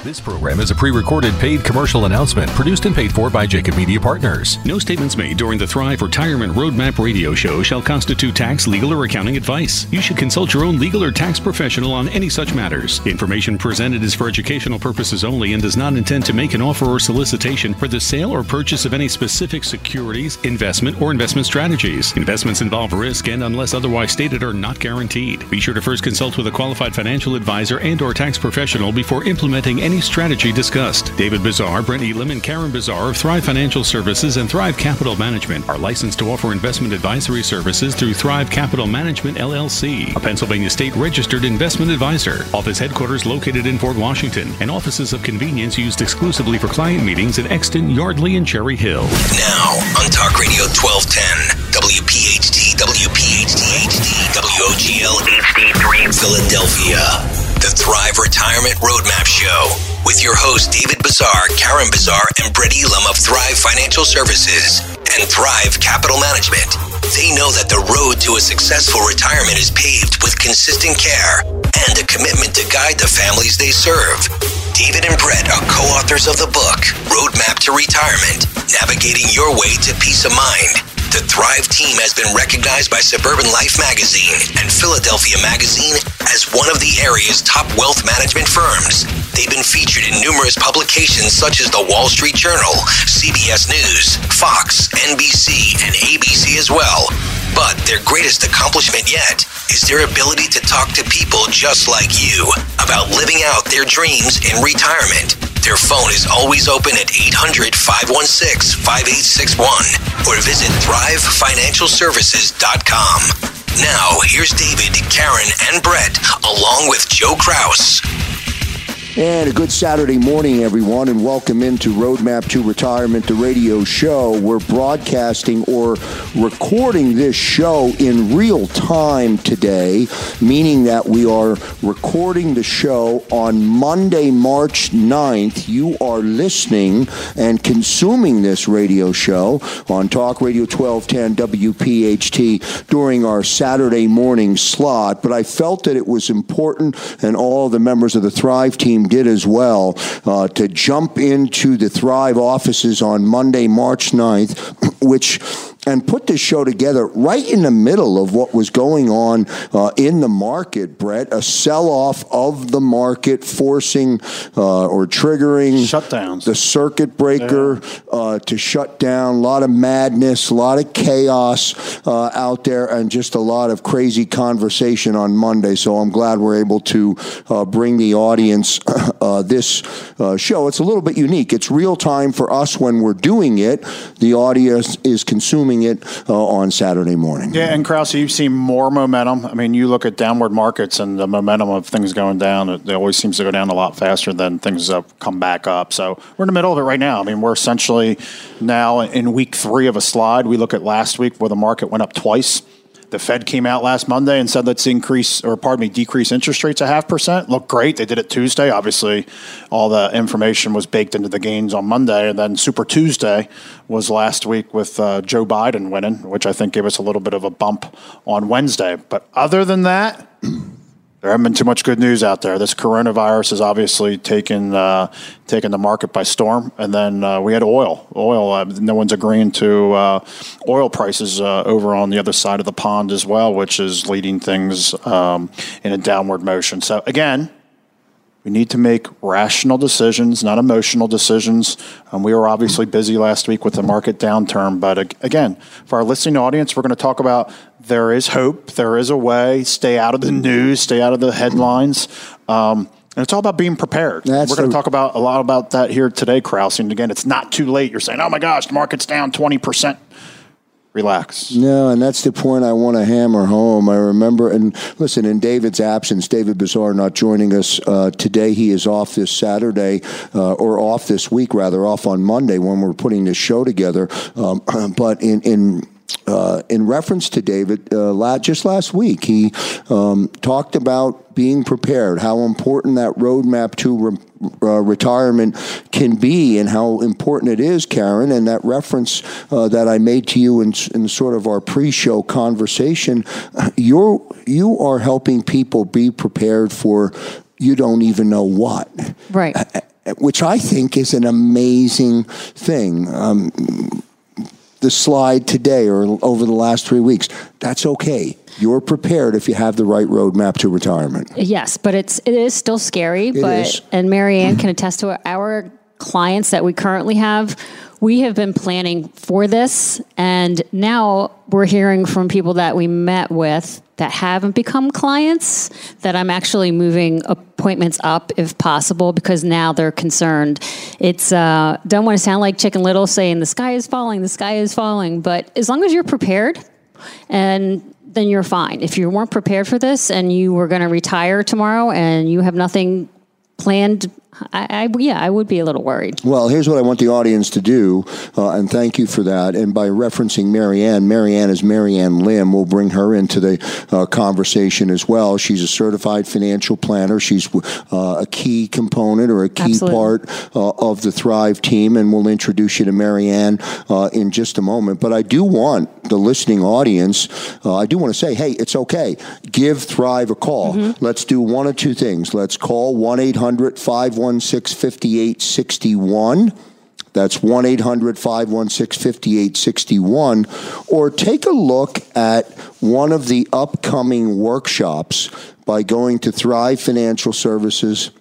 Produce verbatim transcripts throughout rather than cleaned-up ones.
This program is a pre-recorded paid commercial announcement produced and paid for by Jacob Media Partners. No statements made during the Thrive Retirement Roadmap radio show shall constitute tax, legal, or accounting advice. You should consult your own legal or tax professional on any such matters. Information presented is for educational purposes only and does not intend to make an offer or solicitation for the sale or purchase of any specific securities, investment, or investment strategies. Investments involve risk and, unless otherwise stated, are not guaranteed. Be sure to first consult with a qualified financial advisor and or tax professional before implementing any strategy discussed. David Bizarre, Brent Elam, and Karen Bizarre of Thrive Financial Services and Thrive Capital Management are licensed to offer investment advisory services through Thrive Capital Management, L L C, a Pennsylvania state-registered investment advisor. Office headquarters located in Fort Washington, and offices of convenience used exclusively for client meetings in Exton, Yardley, and Cherry Hill. Now, on Talk Radio twelve ten, W P H T, W P H T H D, W O G L H D three, Philadelphia. The Thrive Retirement Roadmap Show with your hosts David Bizarre, Karen Bizarre, and Brett Elam of Thrive Financial Services and Thrive Capital Management. They know that the road to a successful retirement is paved with consistent care and a commitment to guide the families they serve. David and Brett are co-authors of the book, Roadmap to Retirement, Navigating Your Way to Peace of Mind. The Thrive team has been recognized by Suburban Life Magazine and Philadelphia Magazine as one of the area's top wealth management firms. They've been featured in numerous publications such as the Wall Street Journal, C B S News, Fox, N B C, and A B C as well. But their greatest accomplishment yet is their ability to talk to people just like you about living out their dreams in retirement. Their phone is always open at eight hundred, five one six, five eight six one or visit thrive financial services dot com. Now, here's David, Karen, and Brett, along with Joe Kraus. And a good Saturday morning, everyone, and welcome into Roadmap to Retirement, the radio show. We're broadcasting or recording this show in real time today, meaning that we are recording the show on Monday, March ninth. You are listening and consuming this radio show on Talk Radio twelve ten W P H T during our Saturday morning slot. But I felt that it was important, and all the members of the Thrive team did as well, uh, to jump into the Thrive offices on Monday, March ninth, which and put this show together right in the middle of what was going on uh, in the market, Brett. A sell-off of the market forcing uh, or triggering shutdowns, the circuit breaker yeah. uh, to shut down. A lot of madness, a lot of chaos uh, out there, and just a lot of crazy conversation on Monday. So I'm glad we're able to uh, bring the audience uh, this uh, show. It's a little bit unique. It's real time for us when we're doing it. The audience is consuming it uh, on Saturday morning. Yeah, and Krause, you've seen more momentum. I mean, you look at downward markets and the momentum of things going down, it, it always seems to go down a lot faster than things uh, come back up. So we're in the middle of it right now. I mean, we're essentially now in week three of a slide. We look at last week where the market went up twice. The Fed came out last Monday and said let's increase, or pardon me, decrease interest rates a half percent. Looked great. They did it Tuesday. Obviously, all the information was baked into the gains on Monday. And then Super Tuesday was last week with uh, Joe Biden winning, which I think gave us a little bit of a bump on Wednesday. But other than that, there hasn't been too much good news out there. This coronavirus has obviously taken uh, taken the market by storm. And then uh, we had oil. Oil, uh, no one's agreeing to uh, oil prices uh, over on the other side of the pond as well, which is leading things um, in a downward motion. So, again, we need to make rational decisions, not emotional decisions. Um, we were obviously busy last week with the market downturn. But, uh, again, for our listening audience, we're going to talk about there is hope, there is a way, stay out of the news, stay out of the headlines. Um, and it's all about being prepared. That's We're going to talk about a lot about that here today, Krause. And, again, it's not too late. You're saying, oh, my gosh, the market's down twenty percent. Relax. No, and that's the point I want to hammer home. I remember, and listen, in David's absence, David Bizarre not joining us uh, today. He is off this Saturday, uh, or off this week, rather, off on Monday when we're putting this show together. Um, but in... in Uh, in reference to David, uh, la- just last week, he um, talked about being prepared, how important that roadmap to re- uh, retirement can be, and how important it is, Karen. And that reference uh, that I made to you in, in sort of our pre-show conversation, you're you are helping people be prepared for you don't even know what. Right. which I think is an amazing thing. Um, the slide today or over the last three weeks, that's okay. You're prepared if you have the right roadmap to retirement. Yes, but it's it is still scary. It but is. And Marianne can attest to it. Our clients that we currently have, we have been planning for this, and now we're hearing from people that we met with that haven't become clients that I'm actually moving appointments up if possible because now they're concerned. It's uh, don't want to sound like Chicken Little saying the sky is falling, the sky is falling, but as long as you're prepared, and then you're fine. If you weren't prepared for this and you were going to retire tomorrow and you have nothing planned, I, I, yeah, I would be a little worried. Well, here's what I want the audience to do, uh, and thank you for that. And by referencing Marianne, Marianne is Marianne Lim. We'll bring her into the uh, conversation as well. She's a certified financial planner. She's uh, a key component or a key Absolutely. part uh, of the Thrive team, and we'll introduce you to Marianne uh, in just a moment. But I do want the listening audience, uh, I do want to say, hey, it's okay. Give Thrive a call. Mm-hmm. Let's do one of two things. Let's call one eight hundred five one six five eight six one. That's one eight hundred five one six five eight six one. Or take a look at one of the upcoming workshops by going to Thrive Financial Services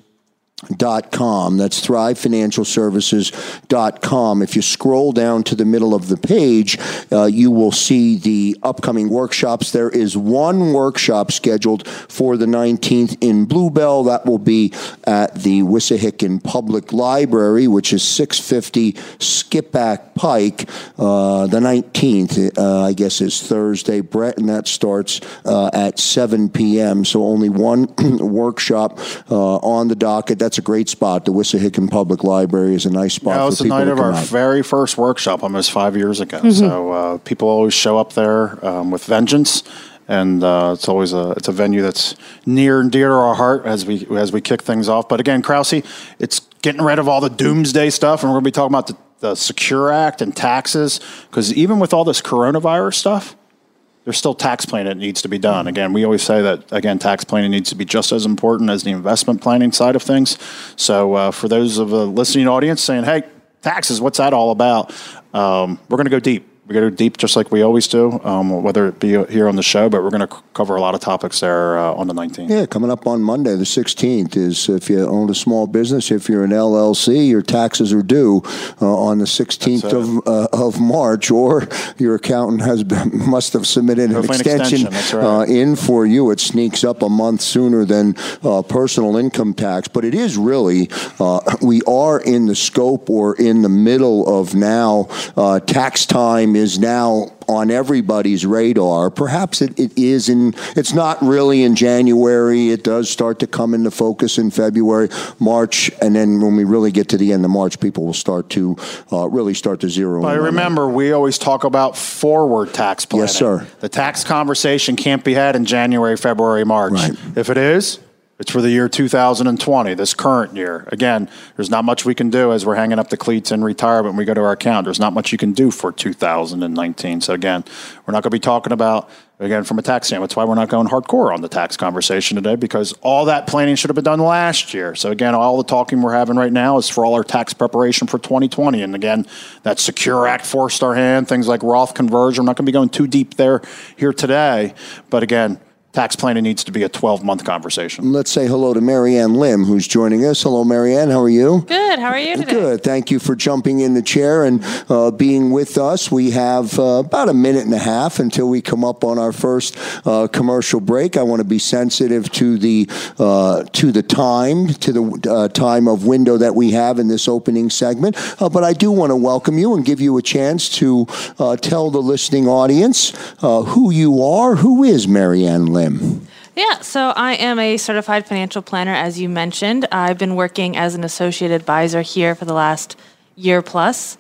dot com. That's Thrive Financial Services dot com. If you scroll down to the middle of the page, uh, you will see the upcoming workshops. There is one workshop scheduled for the nineteenth in Bluebell. That will be at the Wissahickon Public Library, which is six fifty Skipback Pike. Uh, the nineteenth, uh, I guess, is Thursday, Brett, and that starts uh, at seven p.m. So only one workshop uh, on the docket. That's a great spot. The Wissahickon Public Library is a nice spot That for was the people night to of come our out. very first workshop almost five years ago. Mm-hmm. So uh, people always show up there um, with vengeance, and uh, it's always a it's a venue that's near and dear to our heart as we as we kick things off. But again, Krause, it's getting rid of all the doomsday stuff, and we're going to be talking about the, the Secure Act and taxes, because even with all this coronavirus stuff, there's still tax planning that needs to be done. Again, we always say that, again, tax planning needs to be just as important as the investment planning side of things. So uh, for those of the listening audience saying, hey, taxes, what's that all about? Um, we're going to go deep. We're going to go deep just like we always do, um, whether it be here on the show, but we're going to c- cover a lot of topics there uh, on the nineteenth. Yeah, coming up on Monday, the sixteenth, is if you own a small business, if you're an L L C, your taxes are due uh, on the sixteenth of, uh, of March, or your accountant has been, must have submitted an Hopefully an extension, extension, that's uh, right. in for you. It sneaks up a month sooner than uh, personal income tax, but it is really, uh, we are in the scope or in the middle of now, uh, tax time is now on everybody's radar. Perhaps it, it is in, it's not really in January. It does start to come into focus in February, March, and then when we really get to the end of March, people will start to uh, really start to zero in. But on remember, we always talk about forward tax planning. Yes, sir. The tax conversation can't be had in January, February, March. Right. If it is, it's for the year two thousand twenty, this current year. Again, there's not much we can do as we're hanging up the cleats in retirement when we go to our account. There's not much you can do for two thousand nineteen. So again, we're not going to be talking about, again, from a tax standpoint. That's why we're not going hardcore on the tax conversation today, because all that planning should have been done last year. So again, all the talking we're having right now is for all our tax preparation for twenty twenty. And again, that Secure Act forced our hand, things like Roth conversion. I'm not going to be going too deep there here today. But again, tax planning needs to be a twelve-month conversation. Let's say hello to Marianne Lim, who's joining us. Hello, Marianne. How are you? Good. How are you today? Good. Thank you for jumping in the chair and uh, being with us. We have uh, about a minute and a half until we come up on our first uh, commercial break. I want to be sensitive to the uh, to the time, to the uh, time of window that we have in this opening segment. Uh, but I do want to welcome you and give you a chance to uh, tell the listening audience uh, who you are. Who is Marianne Lim? Yeah, so I am a certified financial planner, as you mentioned. I've been working as an associate advisor here for the last year plus,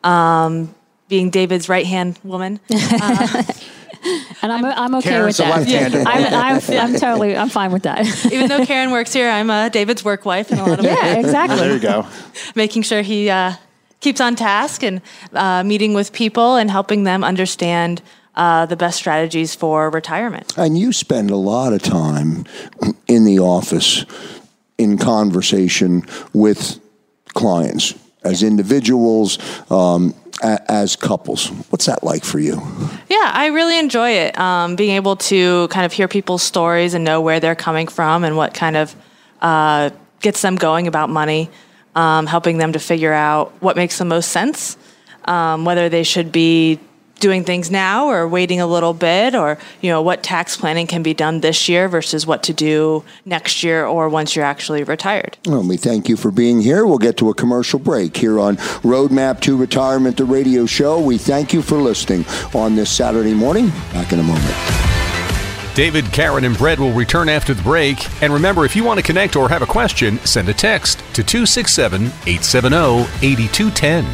um, being David's right-hand woman. Uh, And I'm I'm okay Karen's with the that. left-hander. I'm, I'm, I'm totally I'm fine with that. even though Karen works here, I'm uh, David's work wife in a lot of Yeah, ways. exactly. There you go. Making sure he uh, keeps on task and uh, meeting with people and helping them understand uh, the best strategies for retirement. And you spend a lot of time in the office in conversation with clients, as individuals, um, a- as couples. What's that like for you? Yeah, I really enjoy it. Um, being able to kind of hear people's stories and know where they're coming from and what kind of uh, gets them going about money, um, helping them to figure out what makes the most sense, um, whether they should be doing things now or waiting a little bit, or, you know, what tax planning can be done this year versus what to do next year or once you're actually retired. Well, we thank you for being here. We'll get to a commercial break here on Roadmap to Retirement, the radio show. We thank you for listening on this Saturday morning. Back in a moment. David, Karen, and Brett will return after the break. And remember, if you want to connect or have a question, send a text to two six seven, eight seven zero, eight two one zero.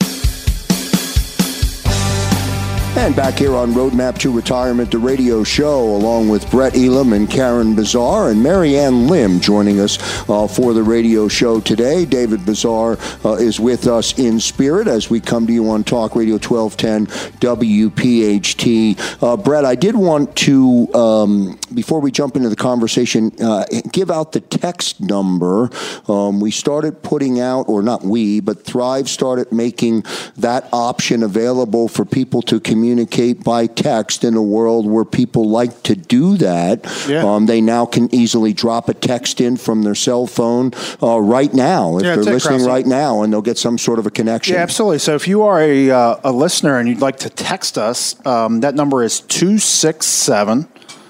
And back here on Roadmap to Retirement, the radio show, along with Brett Elam and Karen Bazar and Marianne Lim joining us uh, for the radio show today. David Bazar uh, is with us in spirit as we come to you on Talk Radio twelve ten W P H T. Uh, Brett, I did want to, um, before we jump into the conversation, uh, give out the text number. Um, we started putting out, or not we, but Thrive started making that option available for people to communicate communicate by text in a world where people like to do that. Yeah. Um, they now can easily drop a text in from their cell phone uh, right now if yeah, they're listening crossing. right now, and they'll get some sort of a connection. Yeah, absolutely. So if you are a, uh, a listener and you'd like to text us, um, that number is two six seven,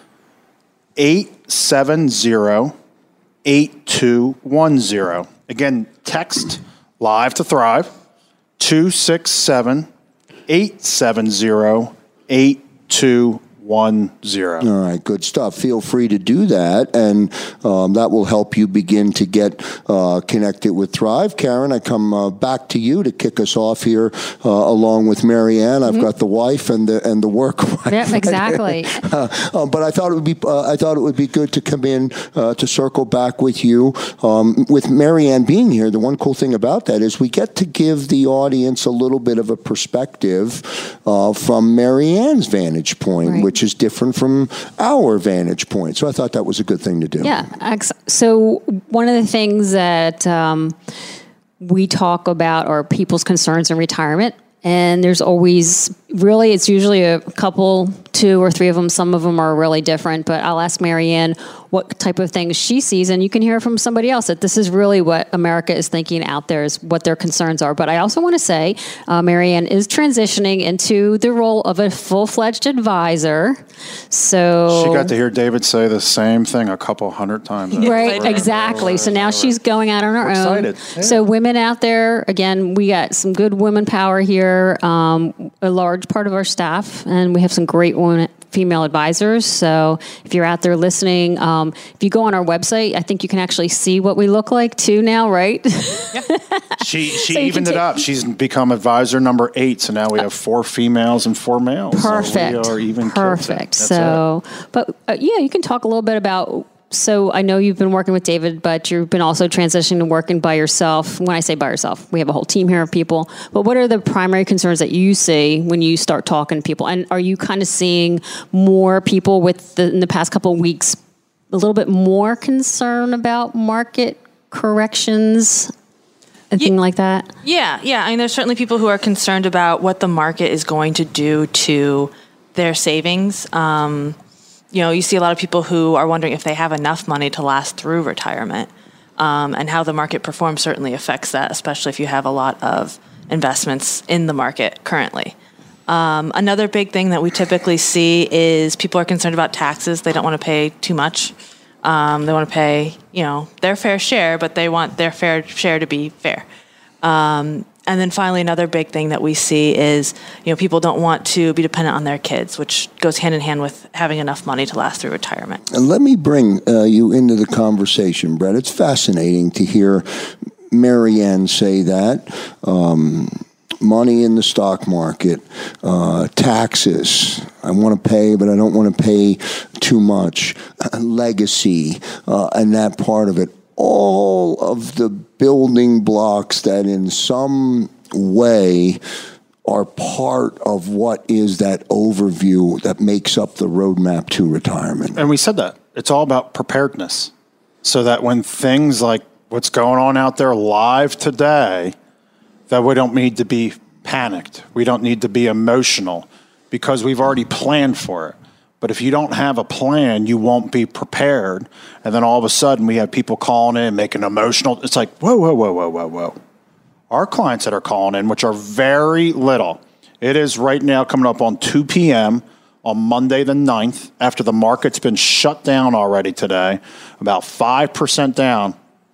eight seven zero, eight two one zero. Again, text live to Thrive, two six seven, eight seven zero, eight two one zero. All right, good stuff. Feel free to do that, and um, that will help you begin to get uh, connected with Thrive. Karen, I come uh, back to you to kick us off here, uh, along with Marianne. I've mm-hmm. got the wife and the and the work wife. Yeah, exactly. uh, um, but I thought it would be uh, I thought it would be good to come in uh, to circle back with you. Um, with Marianne being here, the one cool thing about that is we get to give the audience a little bit of a perspective uh, from Marianne's vantage point, right. which which is different from our vantage point. So I thought that was a good thing to do. Yeah. So one of the things that um, we talk about are people's concerns in retirement. And there's always, really, it's usually a couple, two or three of them. Some of them are really different. But I'll ask Marianne what type of things she sees. And you can hear from somebody else that this is really what America is thinking out there, is what their concerns are. But I also want to say uh, Marianne is transitioning into the role of a full-fledged advisor. So she got to hear David say the same thing a couple hundred times. Right, right, exactly. Right, so now right. she's going out on her We're own. Yeah. So women out there, again, we got some good women power here, um, a large part of our staff, and we have some great women, female advisors. So if you're out there listening, um, if you go on our website, I think you can actually see what we look like too now, right? Yeah. She she so evened it t- up. She's become advisor number eight. So now we have four females and four males. Perfect. So we are even Perfect. So, it. but uh, yeah, you can talk a little bit about. So I know you've been working with David, but you've been also transitioning to working by yourself. When I say by yourself, we have a whole team here of people. But what are the primary concerns that you see when you start talking to people? And are you kind of seeing more people with the, in the past couple of weeks, a little bit more concern about market corrections and yeah, things like that? Yeah, yeah. I mean, there's certainly people who are concerned about what the market is going to do to their savings. Um, You know, you see a lot of people who are wondering if they have enough money to last through retirement, um, and how the market performs certainly affects that, especially if you have a lot of investments in the market currently. Um, another big thing that we typically see is people are concerned about taxes. They don't want to pay too much. Um, they want to pay, you know, their fair share, but they want their fair share to be fair. Um, And then finally, another big thing that we see is, you know, people don't want to be dependent on their kids, which goes hand in hand with having enough money to last through retirement. And let me bring uh, you into the conversation, Brett. It's fascinating to hear Marianne say that. Um, money in the stock market, uh, taxes. I want to pay, but I don't want to pay too much. Uh, legacy, uh, and that part of it. All of the building blocks that in some way are part of what is that overview that makes up the roadmap to retirement. And we said that. It's all about preparedness. So that when things like what's going on out there live today, that we don't need to be panicked. We don't need to be emotional because we've already planned for it. But if you don't have a plan, you won't be prepared. And then all of a sudden we have people calling in, making emotional. It's like, whoa, whoa, whoa, whoa, whoa, whoa. Our clients that are calling in, which are very little, it is right now coming up on two p.m. on Monday the ninth, after the market's been shut down already today, about five percent down,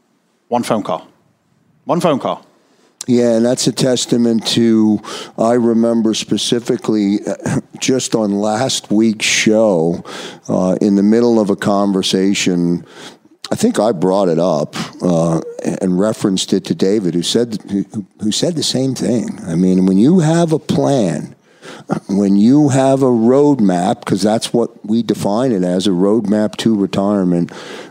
one phone call. One phone call. Yeah, and that's a testament to, I remember specifically just on last week's show, uh, in the middle of a conversation, I think I brought it up uh, and referenced it to David, who said who, who said the same thing. I mean, when you have a plan, when you have a roadmap, because that's what we define it as, a roadmap to retirement,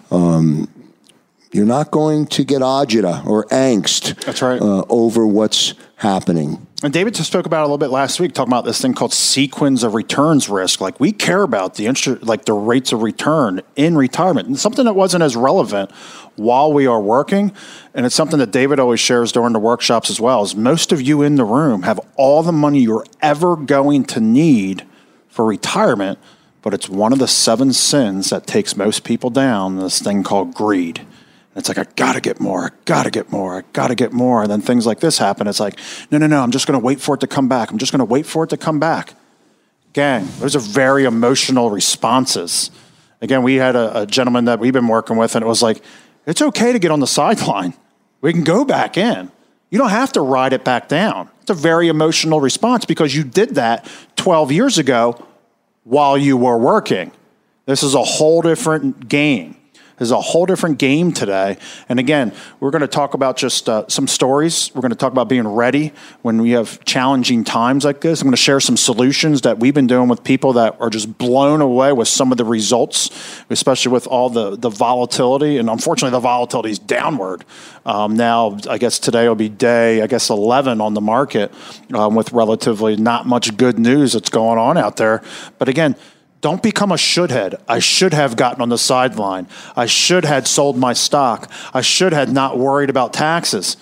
um, you're not going to get agita or angst. That's right. uh, over what's happening. And David just spoke about it a little bit last week, talking about this thing called sequence of returns risk. Like, we care about the interest, like the rates of return in retirement, and something that wasn't as relevant while we are working. And it's something that David always shares during the workshops as well, is most of you in the room have all the money you're ever going to need for retirement, but it's one of the seven sins that takes most people down, this thing called greed. It's like, I got to get more, I got to get more, I got to get more. And then things like this happen. It's like, no, no, no, I'm just going to wait for it to come back. I'm just going to wait for it to come back. Gang, those are very emotional responses. Again, we had a, a gentleman that we've been working with, and it was like, it's okay to get on the sideline. We can go back in. You don't have to ride it back down. It's a very emotional response because you did that twelve years ago while you were working. This is a whole different game. There's a whole different game today. And again, we're going to talk about just uh, some stories. We're going to talk about being ready when we have challenging times like this. I'm going to share some solutions that we've been doing with people that are just blown away with some of the results, especially with all the, the volatility. And unfortunately, the volatility is downward. Um, now, I guess today will be day, I guess, eleven on the market um, with relatively not much good news that's going on out there. But again, don't become a should-head. I should have gotten on the sideline. I should have sold my stock. I should have not worried about taxes.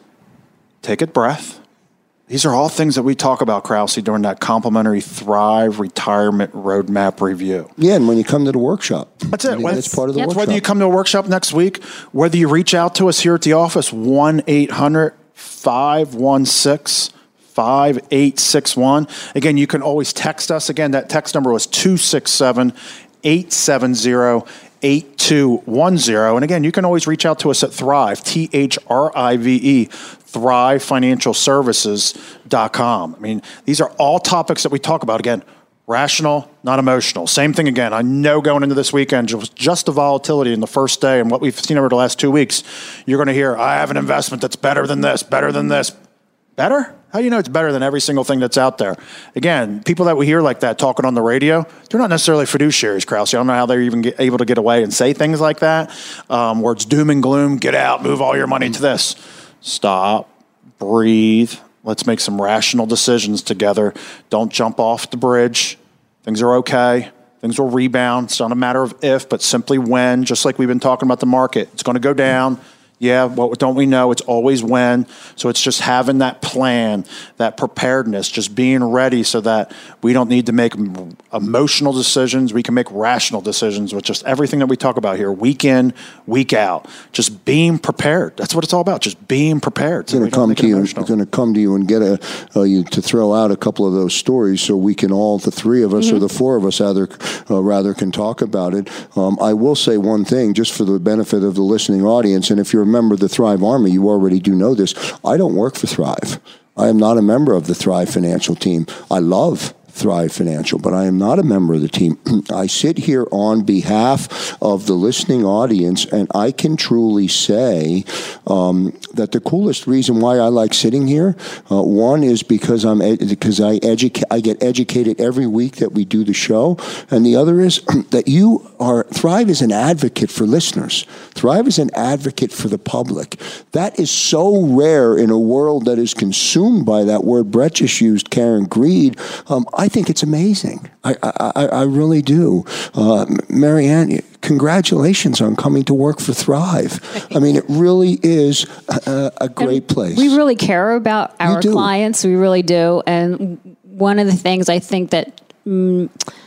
Take a breath. These are all things that we talk about, Krause, during that complimentary Thrive Retirement Roadmap review. Yeah, and when you come to the workshop. That's it. That's part of the Yep. workshop. Whether you come to a workshop next week, whether you reach out to us here at the office, one eight hundred five one six five eight six one. Again, you can always text us. Again, that text number was two six seven, eight seven zero, eight two one zero. And again, you can always reach out to us at Thrive, T H R I V E, thrive financial services dot com. I mean, these are all topics that we talk about. Again, rational, not emotional. Same thing again. I know going into this weekend, just, just the volatility in the first day and what we've seen over the last two weeks, you're going to hear, I have an investment that's better than this, better than this. Better? How do you know it's better than every single thing that's out there? Again, people that we hear like that talking on the radio, they're not necessarily fiduciaries, Krause. I don't know how they're even get, able to get away and say things like that, um, where it's doom and gloom, get out, move all your money into this. Stop, breathe. Let's make some rational decisions together. Don't jump off the bridge. Things are okay. Things will rebound. It's not a matter of if, but simply when, just like we've been talking about the market. It's going to go down. Yeah, what don't we know? It's always when. So it's just having that plan, that preparedness, just being ready so that we don't need to make emotional decisions. We can make rational decisions with just everything that we talk about here, week in, week out. Just being prepared. That's what it's all about, just being prepared. So going to come to you. It's going to come to you and get a uh, you to throw out a couple of those stories so we can all, the three of us mm-hmm. or the four of us, either uh, rather can talk about it. Um, I will say one thing, just for the benefit of the listening audience, and if you're a member of the Thrive Army, you already do know this. I don't work for Thrive. I am not a member of the Thrive Financial team. I love Thrive Financial, but I am not a member of the team. I sit here on behalf of the listening audience, and I can truly say um, that the coolest reason why I like sitting here, uh, one is because I'm ed- because I educate, I get educated every week that we do the show, and the other is that you are Thrive is an advocate for listeners. Thrive is an advocate for the public. That is so rare in a world that is consumed by that word Brett just used, Karen, greed. Um, I think it's amazing. I, I, I really do. Uh, Marianne, congratulations on coming to work for Thrive. I mean, it really is a, a great and place. We really care about our You do. clients. We really do. And one of the things I think that mm,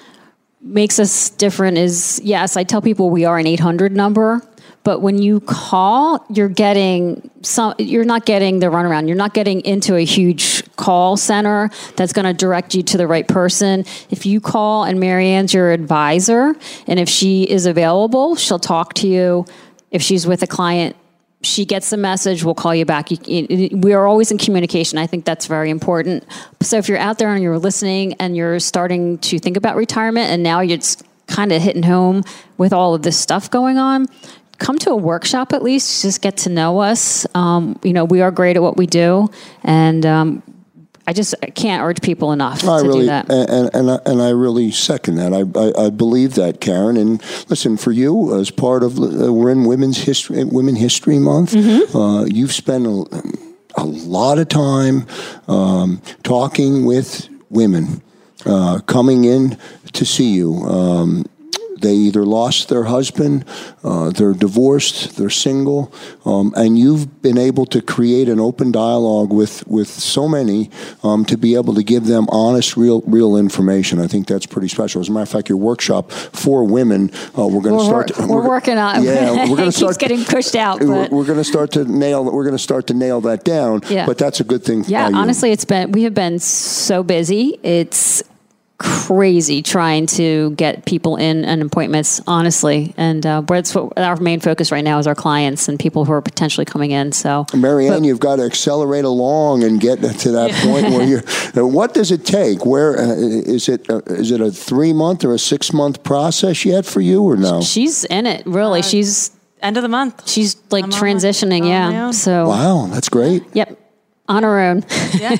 makes us different is, yes, I tell people we are an eight hundred number. But when you call, you're getting some. You're not getting the runaround. You're not getting into a huge call center that's going to direct you to the right person. If you call and Marianne's your advisor, and if she is available, she'll talk to you. If she's with a client, she gets the message. We'll call you back. You, you, we are always in communication. I think that's very important. So if you're out there and you're listening and you're starting to think about retirement, and now you're kind of hitting home with all of this stuff going on, come to a workshop at least, just get to know us. Um, you know, we are great at what we do, and um, I just can't urge people enough I to really, do that. And, and, I, and I really second that. I, I, I believe that, Karen. And listen, for you, as part of, uh, we're in Women's History, Women History Month, mm-hmm. uh, you've spent a, a lot of time um, talking with women uh, coming in to see you. Um, They either lost their husband, uh, they're divorced, they're single, um, and you've been able to create an open dialogue with, with so many um, to be able to give them honest, real real information. I think that's pretty special. As a matter of fact, your workshop for women, uh, we're going to start. We're, we're, we're working on. Yeah, we're going to start. It's getting pushed out. We're, But. we're going to start to nail. We're going to start to nail that down. Yeah. But that's a good thing. Yeah, uh, honestly, it's been we have been so busy. It's crazy trying to get people in and appointments, honestly. And uh, but it's what our main focus right now is our clients and people who are potentially coming in. So, Marianne, but, you've got to accelerate along and get to that yeah. point where you're. What does it take? Where uh, is it? Uh, is it a three month or a six month process yet for you, or no? She's in it, really. Uh, she's end of the month. She's like I'm transitioning. On my, yeah. on So wow, that's great. Yep. On her own. Yeah.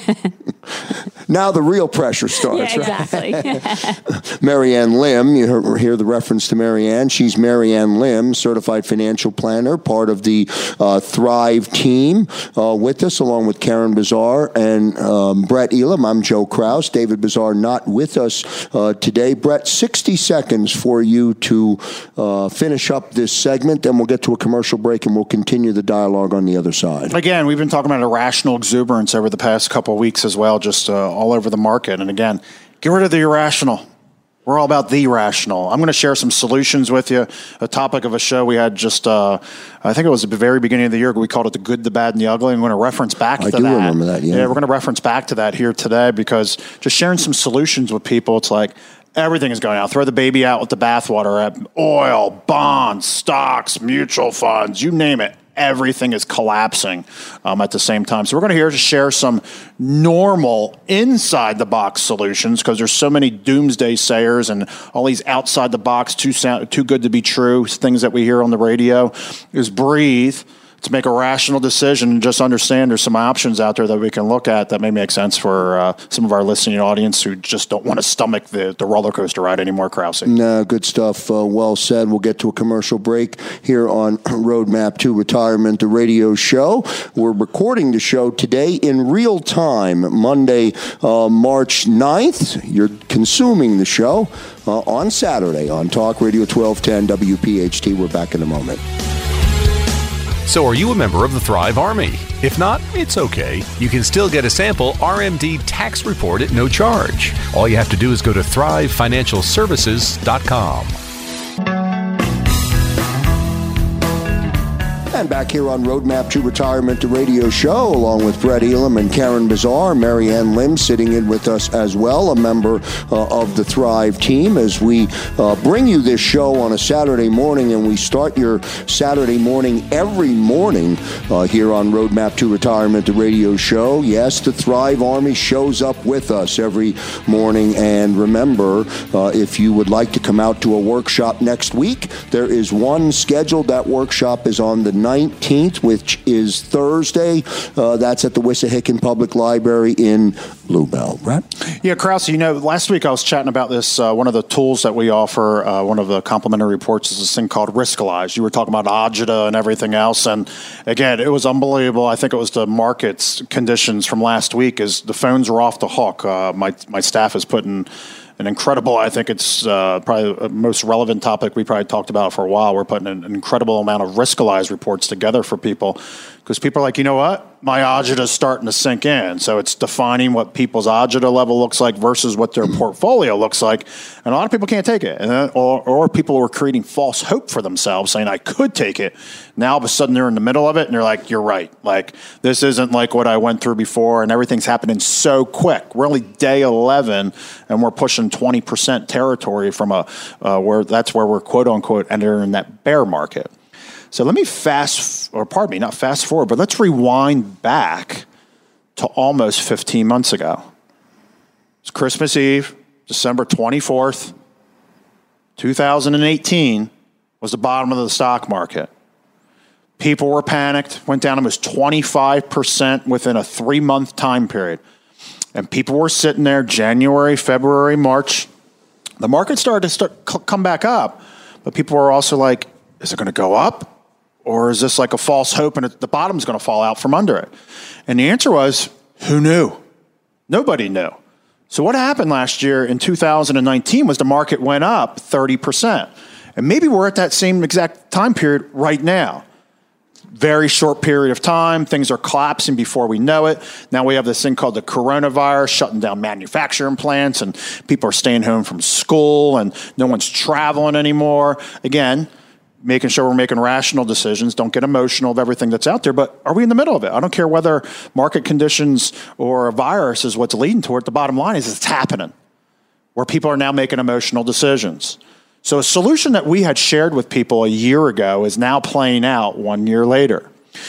Now the real pressure starts. Yeah, exactly. Right? Marianne Lim, you hear, hear the reference to Marianne. She's Marianne Lim, certified financial planner, part of the uh, Thrive team uh, with us, along with Karen Bazar and um, Brett Elam. I'm Joe Kraus. David Bazar not with us uh, today. Brett, sixty seconds for you to uh, finish up this segment, then we'll get to a commercial break and we'll continue the dialogue on the other side. Again, we've been talking about irrational exuberance over the past couple of weeks as well, just uh, all over the market. And again, get rid of the irrational. We're all about the rational. I'm going to share some solutions with you. A topic of a show we had just, uh, I think it was at the very beginning of the year, we called it the good, the bad, and the ugly. I'm going to reference back I to do that. remember that, yeah. Yeah, we're going to reference back to that here today because just sharing some solutions with people, it's like everything is going out. Throw the baby out with the bathwater. Oil, bonds, stocks, mutual funds, you name it. Everything is collapsing um, at the same time. So we're going to here to share some normal inside-the-box solutions because there's so many doomsday sayers and all these outside-the-box, too sound, too good to be true, things that we hear on the radio. Is breathe. To make a rational decision and just understand there's some options out there that we can look at that may make sense for uh, some of our listening audience who just don't want to stomach the, the roller coaster ride anymore, Krause. No, good stuff. Uh, well said. We'll get to a commercial break here on Roadmap to Retirement, the radio show. We're recording the show today in real time, Monday, uh, March ninth. You're consuming the show uh, on Saturday on Talk Radio twelve ten W P H T. We're back in a moment. So are you a member of the Thrive Army? If not, it's okay. You can still get a sample R M D tax report at no charge. All you have to do is go to thrive financial services dot com. And back here on Roadmap to Retirement, the radio show, along with Brett Elam and Karen Bazar, Marianne Lim sitting in with us as well, a member uh, of the Thrive team, as we uh, bring you this show on a Saturday morning, and we start your Saturday morning every morning uh, here on Roadmap to Retirement, the radio show. Yes, the Thrive Army shows up with us every morning, and remember, uh, if you would like to come out to a workshop next week, there is one scheduled. That workshop is on the nineteenth, which is Thursday. Uh, that's at the Wissahickon Public Library in Bluebell, right? Yeah, Krause, you know, last week I was chatting about this. Uh, one of the tools that we offer, uh, one of the complimentary reports is this thing called Riskalyze. You were talking about Agita and everything else. And again, it was unbelievable. I think it was the market's conditions from last week is the phones were off the hook. Uh, my, my staff is putting an incredible, I think it's uh, probably the most relevant topic we probably talked about for a while. We're putting an, an incredible amount of Riskalyze reports together for people because people are like, you know what? My agita is starting to sink in. So it's defining what people's agita level looks like versus what their portfolio looks like. And a lot of people can't take it. And then, or, or people were creating false hope for themselves saying, I could take it. Now all of a sudden they're in the middle of it and they're like, you're right. Like this isn't like what I went through before and everything's happening so quick. We're only day eleven and we're pushing twenty percent territory from a uh, where that's where we're quote unquote entering that bear market. So let me fast, or pardon me, not fast forward, but let's rewind back to almost fifteen months ago. It's Christmas Eve, December twenty-fourth, two thousand eighteen was the bottom of the stock market. People were panicked, went down almost twenty-five percent within a three-month time period. And people were sitting there January, February, March. The market started to start come back up, but people were also like, is it going to go up? Or is this like a false hope and the bottom's going to fall out from under it? And the answer was, who knew? Nobody knew. So what happened last year in two thousand nineteen was the market went up thirty percent. And maybe we're at that same exact time period right now. Very short period of time. Things are collapsing before we know it. Now we have this thing called the coronavirus, shutting down manufacturing plants, and people are staying home from school, and no one's traveling anymore. Again, making sure we're making rational decisions. Don't get emotional of everything that's out there, but are we in the middle of it? I don't care whether market conditions or a virus is what's leading to it. The bottom line is it's happening, where people are now making emotional decisions. So a solution that we had shared with people a year ago is now playing out one year later.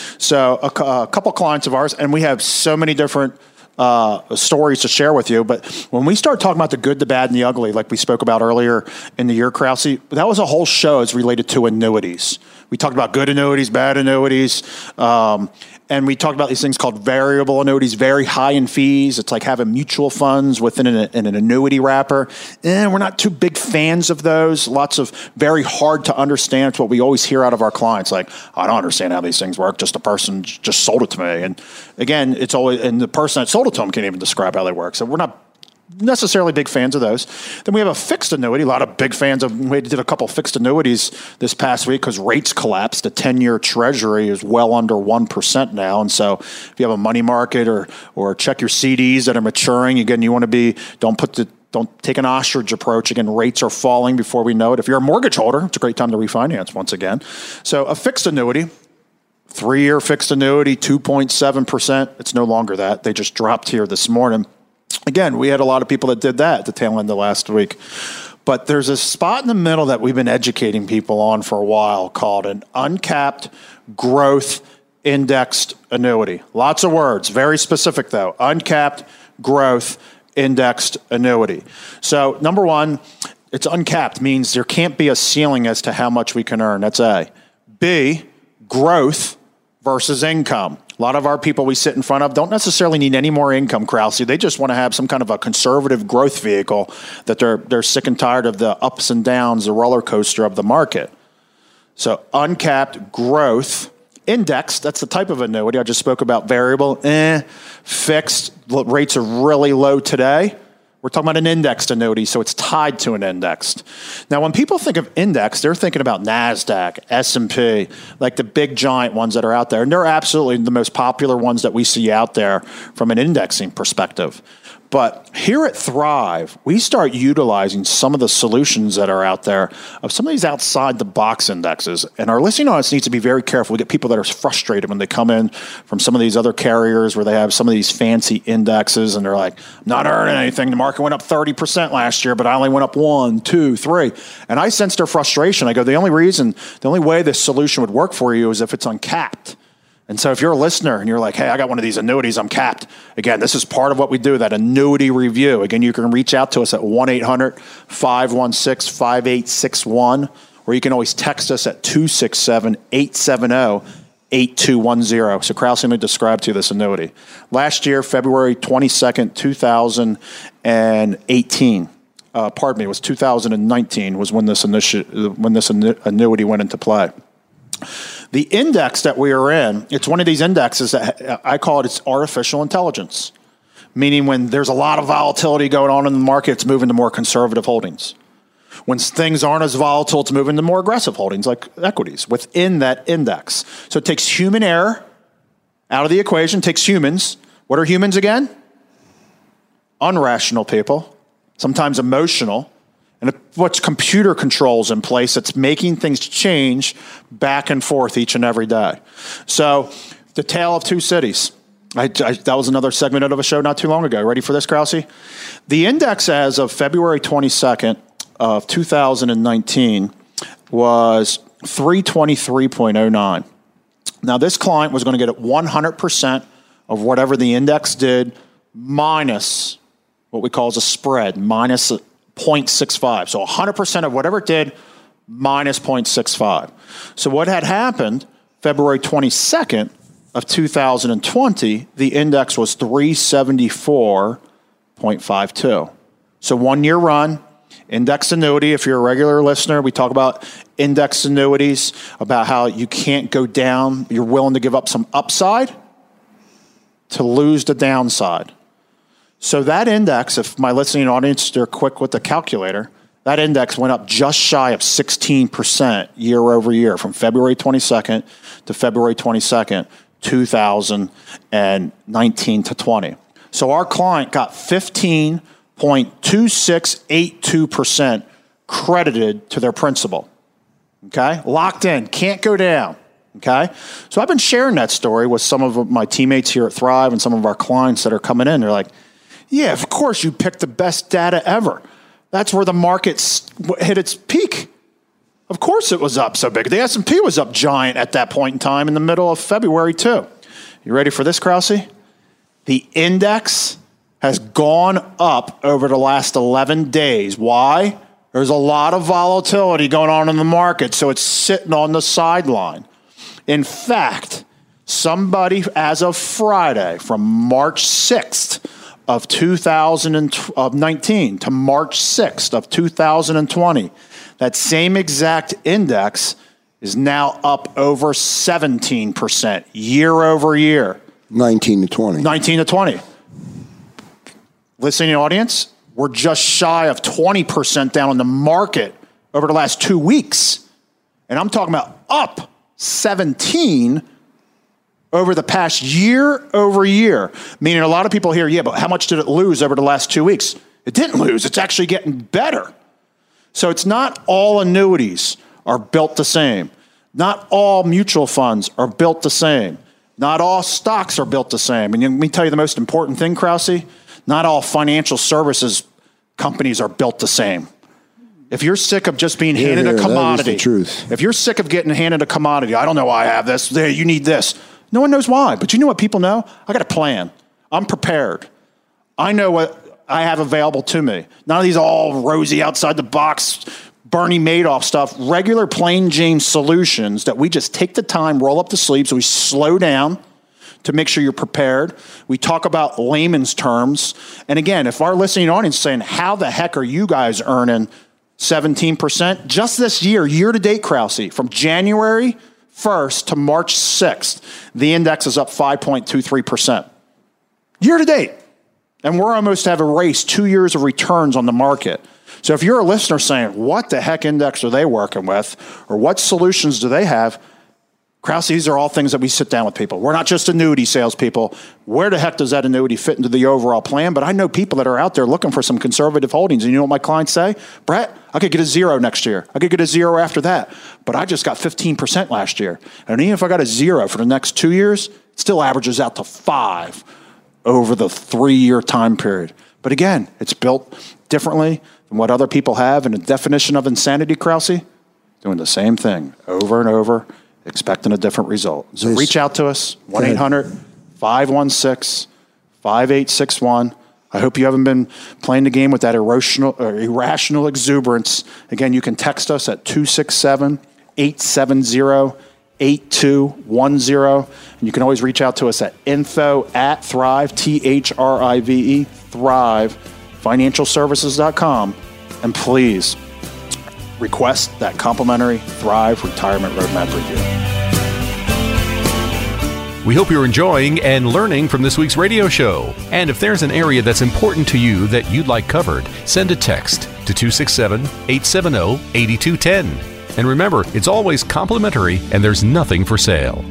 So a, a couple clients of ours, and we have so many different uh, stories to share with you, but when we start talking about the good, the bad, and the ugly, like we spoke about earlier in the year, Krause, that was a whole show is related to annuities. We talked about good annuities, bad annuities, um, and we talked about these things called variable annuities, very high in fees. It's like having mutual funds within an, in an annuity wrapper. And we're not too big fans of those. Lots of very hard to understand. It's what we always hear out of our clients. Like, I don't understand how these things work. Just a person just sold it to me. And again, it's always, and the person that sold it to them can't even describe how they work. So we're not necessarily big fans of those. Then we have a fixed annuity. A lot of big fans of, we did a couple fixed annuities this past week because rates collapsed. The ten-year treasury is well under one percent now. And so if you have a money market or or check your C Ds that are maturing, again, you want to be, don't put the, don't take an ostrich approach. Again, rates are falling before we know it. If you're a mortgage holder, it's a great time to refinance once again. So a fixed annuity, three-year fixed annuity, two point seven percent. It's no longer that. They just dropped here this morning. Again, we had a lot of people that did that at the tail end of last week. But there's a spot in the middle that we've been educating people on for a while called an uncapped growth indexed annuity. Lots of words, very specific though. Uncapped growth indexed annuity. So number one, it's uncapped, means there can't be a ceiling as to how much we can earn. That's A. B, growth versus income. A lot of our people we sit in front of don't necessarily need any more income, Krause. They just want to have some kind of a conservative growth vehicle that they're they're sick and tired of the ups and downs, the roller coaster of the market. So uncapped growth indexed, that's the type of annuity. I just spoke about variable, eh, fixed, rates are really low today. We're talking about an indexed annuity, so it's tied to an indexed. Now, when people think of index, they're thinking about NASDAQ, S and P, like the big giant ones that are out there. And they're absolutely the most popular ones that we see out there from an indexing perspective. But here at Thrive, we start utilizing some of the solutions that are out there of some of these outside the box indexes. And our listening audience needs to be very careful. We get people that are frustrated when they come in from some of these other carriers where they have some of these fancy indexes and they're like, I'm not earning anything. The market went up thirty percent last year, but I only went up one, two, three. And I sense their frustration. I go, the only reason, the only way this solution would work for you is if it's uncapped. And so if you're a listener and you're like, hey, I got one of these annuities, I'm capped. Again, this is part of what we do, that annuity review. Again, you can reach out to us at one eight hundred five one six five eight six one, or you can always text us at two six seven eight seven zero eight two one zero. So Krause, let me describe to you this annuity. Last year, February twenty-second, two thousand eighteen, uh, pardon me, it was two thousand nineteen was when this, initi- when this annu- annuity went into play. The index that we are in, it's one of these indexes that I call it, it's artificial intelligence. meaning when there's a lot of volatility going on in the market, it's moving to more conservative holdings. When things aren't as volatile, it's moving to more aggressive holdings like equities within that index. So it takes human error out of the equation, takes humans. What are humans again? Unrational people, sometimes emotional, and it puts computer controls in place that's making things change back and forth each and every day. So the tale of two cities. I, I, that was another segment of a show not too long ago. Ready for this, Krause? The index as of February twenty-second of two thousand nineteen was three twenty-three point oh nine. Now, this client was going to get one hundred percent of whatever the index did minus what we call as a spread, minus zero point six five. So one hundred percent of whatever it did minus zero point six five. So what had happened February twenty-second of two thousand twenty, the index was three seventy-four point five two. So one year run, index annuity. If you're a regular listener, we talk about index annuities, about how you can't go down. You're willing to give up some upside to lose the downside. So that index, if my listening audience, they're quick with the calculator, that index went up just shy of sixteen percent year over year from February twenty-second to February twenty-second, two thousand nineteen to twenty. So our client got fifteen point two six eight two percent credited to their principal. Okay? Locked in. Can't go down. Okay? So I've been sharing that story with some of my teammates here at Thrive and some of our clients that are coming in. They're like, yeah, of course you picked the best data ever. That's where the market hit its peak. Of course it was up so big. The S and P was up giant at that point in time in the middle of February too. You ready for this, Krause? The index has gone up over the last eleven days. Why? There's a lot of volatility going on in the market, so it's sitting on the sideline. In fact, somebody as of Friday, from March sixth of two thousand nineteen to March sixth of two thousand twenty, that same exact index is now up over seventeen percent year over year. nineteen to twenty. nineteen to twenty. Listening audience, we're just shy of twenty percent down in the market over the last two weeks. And I'm talking about up seventeen over the past year over year. Meaning a lot of people hear, yeah, but how much did it lose over the last two weeks? It didn't lose. It's actually getting better. So it's not all annuities are built the same. Not all mutual funds are built the same. Not all stocks are built the same. And let me tell you the most important thing, Krause. Not all financial services companies are built the same. If you're sick of just being handed here, a commodity, that is the truth. If you're sick of getting handed a commodity, I don't know why I have this. Hey, you need this. No one knows why. But you know what people know? I got a plan. I'm prepared. I know what I have available to me. None of these all rosy outside the box, Bernie Madoff stuff. Regular plain Jane solutions that we just take the time, roll up the sleeves, so we slow down to make sure you're prepared. We talk about layman's terms. And again, if our listening audience is saying, how the heck are you guys earning seventeen percent? Just this year, year to date, Krause, from January first to March sixth, the index is up five point two three percent. Year to date. And we're almost have erased two years of returns on the market. So if you're a listener saying, what the heck index are they working with? Or what solutions do they have? Krause, these are all things that we sit down with people. We're not just annuity salespeople. Where the heck does that annuity fit into the overall plan? But I know people that are out there looking for some conservative holdings. And you know what my clients say? Brett, I could get a zero next year. I could get a zero after that. But I just got fifteen percent last year. And even if I got a zero for the next two years, it still averages out to five over the three-year time period. But again, it's built differently than what other people have. And the definition of insanity, Krause, doing the same thing over and over, expecting a different result. So this, reach out to us, one eight hundred five one six five eight six one. I hope you haven't been playing the game with that irrational, or irrational exuberance. Again, you can text us at two six seven eight seven zero eight two one zero. And you can always reach out to us at info at Thrive, T H R I V E, Thrive, financial services dot com. And please, request that complimentary Thrive Retirement Roadmap Review. We hope you're enjoying and learning from this week's radio show. And if there's an area that's important to you that you'd like covered, send a text to two six seven, eight seven zero, eight two one zero. And remember, it's always complimentary and there's nothing for sale.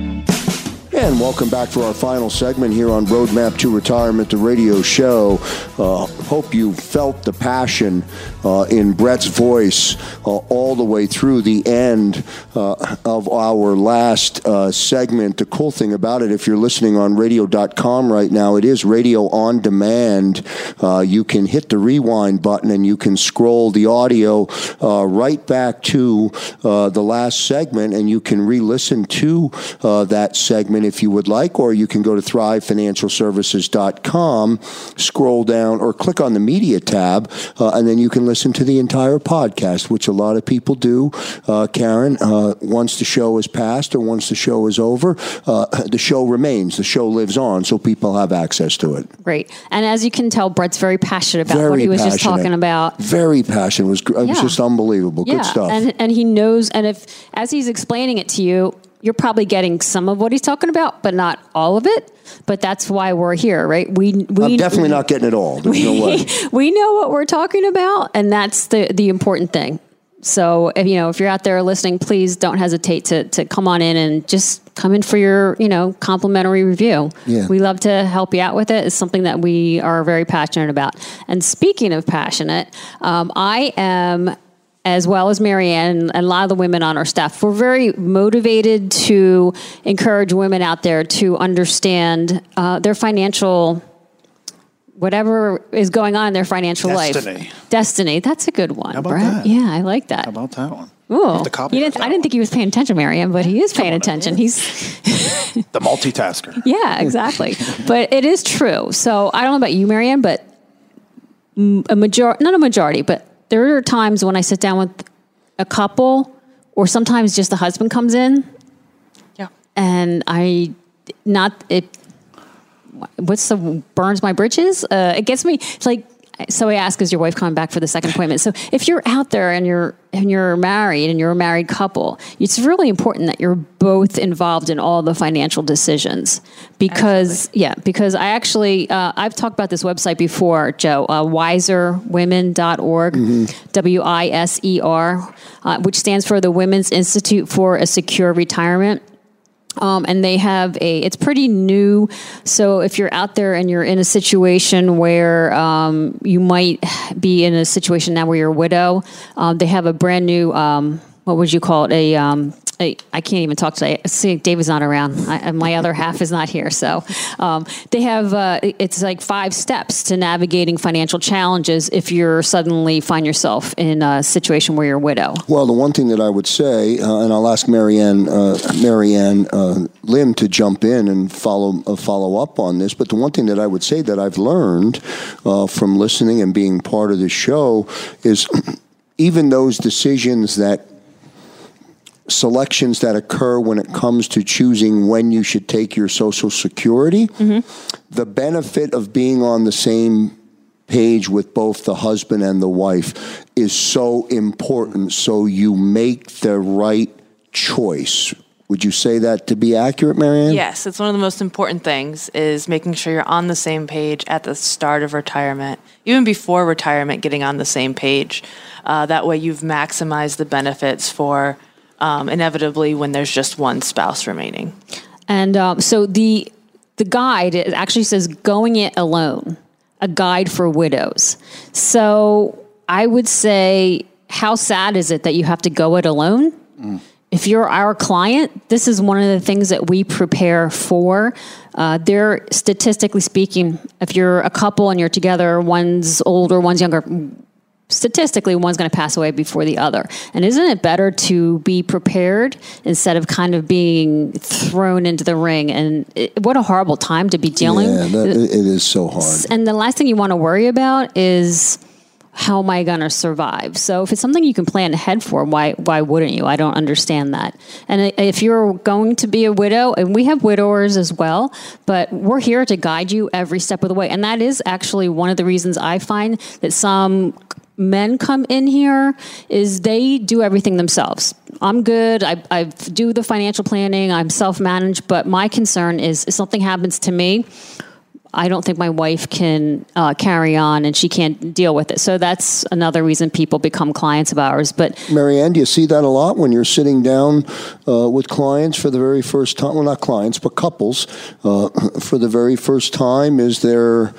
And welcome back for our final segment here on Roadmap to Retirement, the radio show. Uh, hope you felt the passion uh, in Brett's voice uh, all the way through the end uh, of our last uh, segment. The cool thing about it, if you're listening on radio dot com right now, it is radio on demand. Uh, you can hit the rewind button and you can scroll the audio uh, right back to uh, the last segment, and you can re-listen to uh, that segment if you would like, or you can go to thrive financial services dot com, scroll down, or click on the media tab, uh, and then you can listen to the entire podcast, which a lot of people do. Uh, Karen, uh, once the show is passed or once the show is over, uh, the show remains. The show lives on, so people have access to it. Great. And as you can tell, Brett's very passionate about very what he was passionate. just talking about. Very passionate. It was, it was Yeah. just unbelievable. Yeah. Good stuff. And, and he knows, and if, as he's explaining it to you, you're probably getting some of what he's talking about, but not all of it. But that's why we're here, right? We, we I'm definitely not getting it all. There's no way. We know what we're talking about, and that's the, the important thing. So, if, you know, if you're out there listening, please don't hesitate to, to come on in and just come in for your, you know, complimentary review. Yeah. We love to help you out with it. It's something that we are very passionate about. And speaking of passionate, um, I am, as well as Marianne and a lot of the women on our staff, we're very motivated to encourage women out there to understand uh, their financial, whatever is going on in their financial Destiny. life. Destiny. That's a good one, How about Brett. that? Yeah, I like that. How about that one? Ooh, The copy you of didn't, that I didn't one. think he was paying attention, Marianne, but he is paying on, attention. He's The multitasker. yeah, exactly. But it is true. So I don't know about you, Marianne, but a majority, not a majority, but there are times when I sit down with a couple, or sometimes just the husband comes in, Yeah. and I not it. What's the burns my britches? Uh, it gets me. It's like, so I ask, is your wife coming back for the second appointment? So if you're out there and you're and you're married and you're a married couple, it's really important that you're both involved in all the financial decisions. Because Absolutely. yeah, because I actually uh, I've talked about this website before, Joe, uh, wiser women dot org, mm-hmm. W I S E R, uh, which stands for the Women's Institute for a Secure Retirement. Um, and they have a, it's pretty new. So if you're out there and you're in a situation where um, you might be in a situation now where you're a widow, um, they have a brand new, um, what would you call it? A, um, a I can't even talk today. See, David's not around. I, my other half is not here. So um, they have, uh, it's like five steps to navigating financial challenges if you're suddenly find yourself in a situation where you're a widow. Well, the one thing that I would say, uh, and I'll ask Marianne, uh, Marianne uh, Lim to jump in and follow uh, follow up on this, but the one thing that I would say that I've learned uh, from listening and being part of the show is even those decisions that selections that occur when it comes to choosing when you should take your Social Security, mm-hmm. the benefit of being on the same page with both the husband and the wife is so important, so you make the right choice. Would you say that to be accurate, Marianne? Yes, it's one of the most important things is making sure you're on the same page at the start of retirement, even before retirement, getting on the same page. Uh, that way you've maximized the benefits for Um, inevitably when there's just one spouse remaining. And um, so the the guide, it actually says going it alone, a guide for widows. So I would say, how sad is it that you have to go it alone? Mm. If you're our client, this is one of the things that we prepare for. Uh, they're statistically speaking, if you're a couple and you're together, one's older, one's younger, statistically, one's going to pass away before the other. And isn't it better to be prepared instead of kind of being thrown into the ring? And it, what a horrible time to be dealing with. Yeah, that, it is so hard. And the last thing you want to worry about is, how am I going to survive? So if it's something you can plan ahead for, why why wouldn't you? I don't understand that. And if you're going to be a widow, and we have widowers as well, but we're here to guide you every step of the way. And that is actually one of the reasons I find that some men come in here is they do everything themselves. I'm good. I, I do the financial planning. I'm self-managed. But my concern is if something happens to me, I don't think my wife can uh, carry on and she can't deal with it. So that's another reason people become clients of ours. But Marianne, do you see that a lot when you're sitting down uh, with clients for the very first time? Well, not clients, but couples uh, for the very first time. Is there,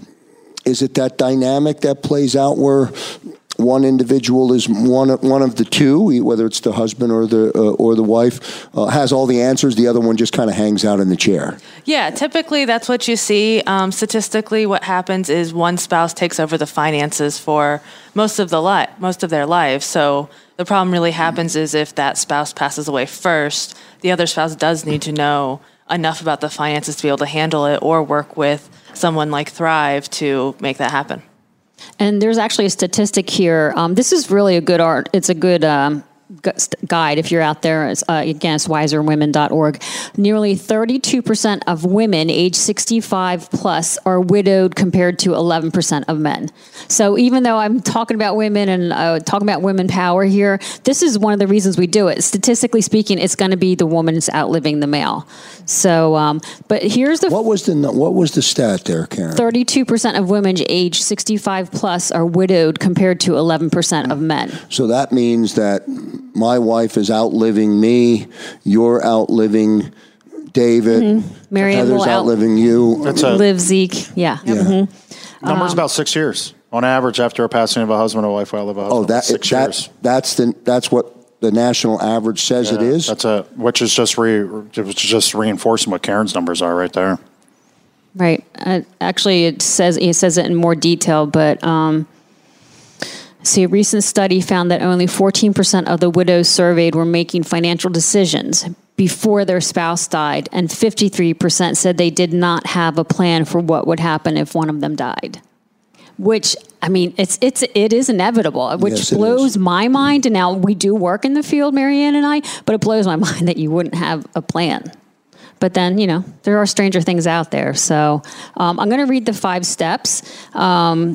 is it that dynamic that plays out where one individual is one one of the two, whether it's the husband or the uh, or the wife, uh, has all the answers. The other one just kind of hangs out in the chair. Yeah, typically that's what you see. Um, statistically, what happens is one spouse takes over the finances for most of the li- most of their lives. So the problem really happens is if that spouse passes away first, the other spouse does need to know enough about the finances to be able to handle it, or work with someone like Thrive to make that happen. And there's actually a statistic here. Um, this is really a good art. It's a good um, gu- guide if you're out there. It's, uh, again, it's wiser women dot org. Nearly thirty-two percent of women age sixty-five plus are widowed compared to eleven percent of men. So even though I'm talking about women and uh, talking about women power here, this is one of the reasons we do it. Statistically speaking, it's going to be the woman that's outliving the male. So, um, but here's the... What was the what was the stat there, Karen? thirty-two percent of women age sixty-five plus are widowed compared to eleven percent of men. So that means that my wife is outliving me, you're outliving David, Mm-hmm. Marianne Heather's will out- outliving you. That's a Live Zeke. Yeah. Yeah. Mm-hmm. number's about six years on average after a passing of a husband or wife. I live a husband. Oh, that, six that years. that's the that's what the national average says it Yeah, is. That's a which is just re which is just reinforcing what Karen's numbers are right there. Right. Uh, actually, it says it says it in more detail, but um, see, a recent study found that only fourteen percent of the widows surveyed were making financial decisions before their spouse died, and fifty-three percent said they did not have a plan for what would happen if one of them died. Which, I mean, it's it's it is inevitable, which Yes, it blows is. my mind. And now we do work in the field, Marianne and I, but it blows my mind that you wouldn't have a plan. But then, you know, there are stranger things out there. So um, I'm going to read the five steps. Um,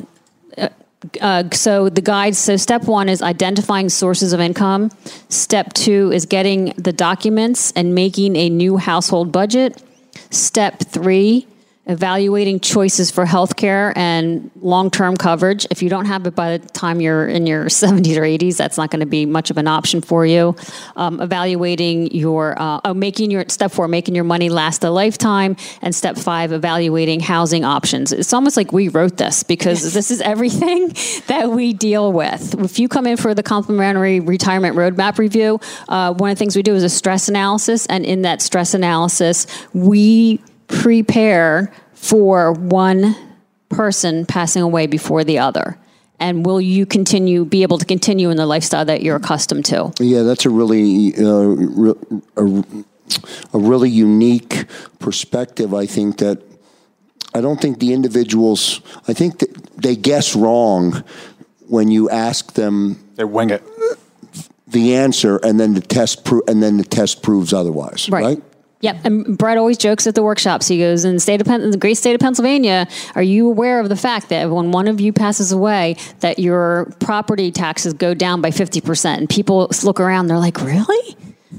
uh, so the guide says step one is identifying sources of income. Step two is getting the documents and making a new household budget. Step three, evaluating choices for healthcare and long-term coverage. If you don't have it by the time you're in your seventies or eighties, that's not going to be much of an option for you. Um, evaluating your, uh, oh, making your, step four, making your money last a lifetime. And step five, evaluating housing options. It's almost like we wrote this because this is everything that we deal with. If you come in for the complimentary retirement roadmap review, uh, one of the things we do is a stress analysis. And in that stress analysis, we prepare for one person passing away before the other. And will you continue, be able to continue in the lifestyle that you're accustomed to? Yeah, that's a really uh, re- a, a really unique perspective. I think that I don't think the individuals. I think that they guess wrong when you ask them. They wing it. The answer, and then the test pro- and then the test proves otherwise. Right. right? Yep, and Brett always jokes at the workshops. He goes, in the state of Pen- in the great state of Pennsylvania, are you aware of the fact that when one of you passes away, that your property taxes go down by fifty percent? And people look around, they're like, really?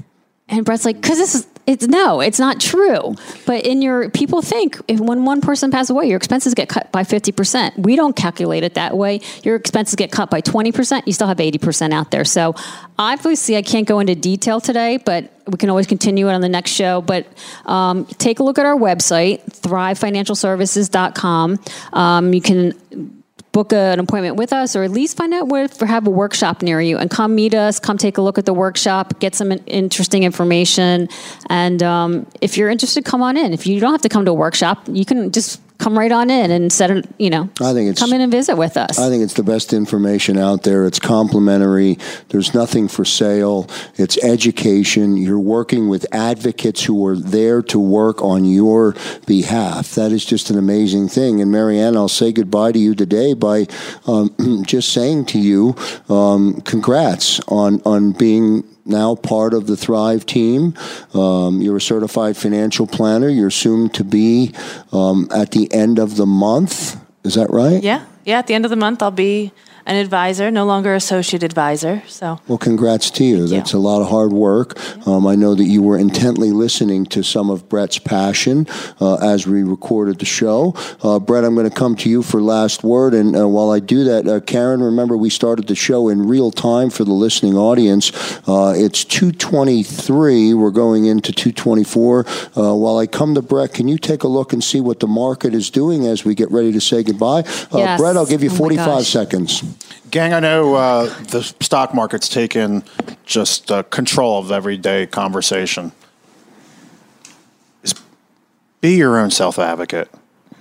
And Brett's like, because this is, it's no, it's not true. But in your, people think if when one person passes away, your expenses get cut by fifty percent. We don't calculate it that way. Your expenses get cut by twenty percent. You still have eighty percent out there. So obviously I can't go into detail today, but we can always continue it on the next show. But um, take a look at our website, thrive financial services dot com. Um, you can book a, an appointment with us, or at least find out where to have a workshop near you, and come meet us, come take a look at the workshop, get some interesting information. And um, if you're interested, come on in. If you don't have to come to a workshop, you can just come right on in and set it, you know, I think it's, come in and visit with us. I think it's the best information out there. It's complimentary. There's nothing for sale. It's education. You're working with advocates who are there to work on your behalf. That is just an amazing thing. And Marianne, I'll say goodbye to you today by um, just saying to you, um, congrats on, on being now part of the Thrive team. Um, you're a certified financial planner. You're soon to be um, at the end of the month. Is that right? Yeah. Yeah. At the end of the month, I'll be an advisor, no longer associate advisor. So, well, congrats to you. Thank That's you. a lot of hard work. Um, I know that you were intently listening to some of Brett's passion uh, as we recorded the show. Uh, Brett, I'm going to come to you for last word. And uh, while I do that, uh, Karen, remember we started the show in real time for the listening audience. Uh, it's two twenty-three. We're going into two twenty-four. Uh, while I come to Brett, can you take a look and see what the market is doing as we get ready to say goodbye? Uh, Yes. Brett, I'll give you Oh my forty-five gosh. seconds. Gang, I know uh, the stock market's taken just uh, control of everyday conversation. Just be your own self-advocate.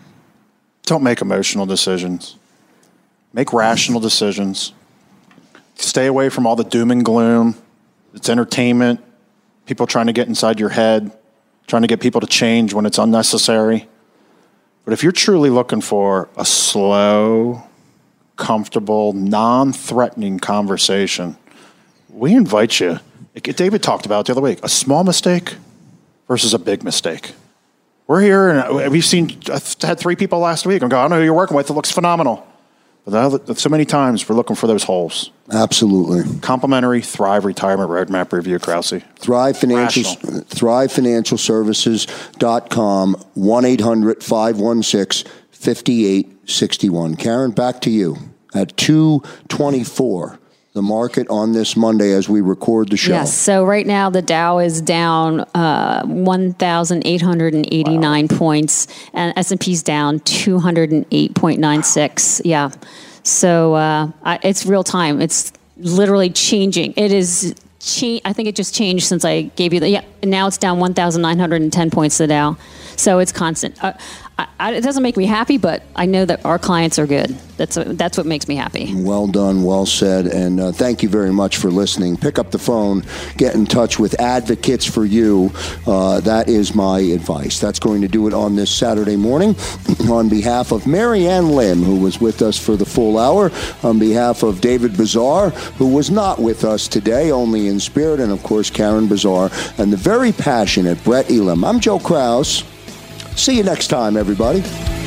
Don't make emotional decisions. Make rational decisions. Stay away from all the doom and gloom. It's entertainment. People trying to get inside your head, trying to get people to change when it's unnecessary. But if you're truly looking for a slow, comfortable, non-threatening conversation, we invite you. Like David talked about the other week, a small mistake versus a big mistake. We're here, and we've seen, I had three people last week. I'm going, I don't know who you're working with. It looks phenomenal. But so many times we're looking for those holes. Absolutely. Complimentary Thrive Retirement Roadmap Review, Krause. Thrive Financial, Rational. Thrive Financial Services dot com, one eight hundred five one six five eight six one. Karen, back to you at two twenty-four. The market on this Monday as we record the show. Yes. So right now the Dow is down uh, one thousand eight hundred eighty-nine wow. points, and S and P's down two hundred eight point nine six. Wow. Yeah. So uh, I, it's real time. It's literally changing. It is. Cha- I think it just changed since I gave you the. Yeah. Now it's down one thousand nine hundred ten points. The Dow. So it's constant. Uh, I, I, it doesn't make me happy, but I know that our clients are good. That's a, that's what makes me happy. Well done, well said, and uh, thank you very much for listening. Pick up the phone, get in touch with advocates for you. Uh, that is my advice. That's going to do it on this Saturday morning. On behalf of Marianne Lim, who was with us for the full hour, on behalf of David Bazaar, who was not with us today, only in spirit, and of course Karen Bazaar, and the very passionate Brett Elam. I'm Joe Krause. See you next time, everybody.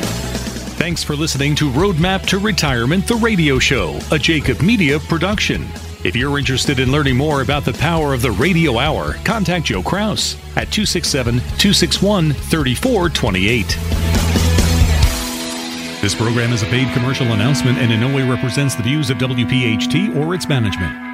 Thanks for listening to Roadmap to Retirement, the radio show, a Jacob Media production. If you're interested in learning more about the power of the radio hour, contact Joe Krause at two six seven, two six one, three four two eight. This program is a paid commercial announcement and in no way represents the views of W P H T or its management.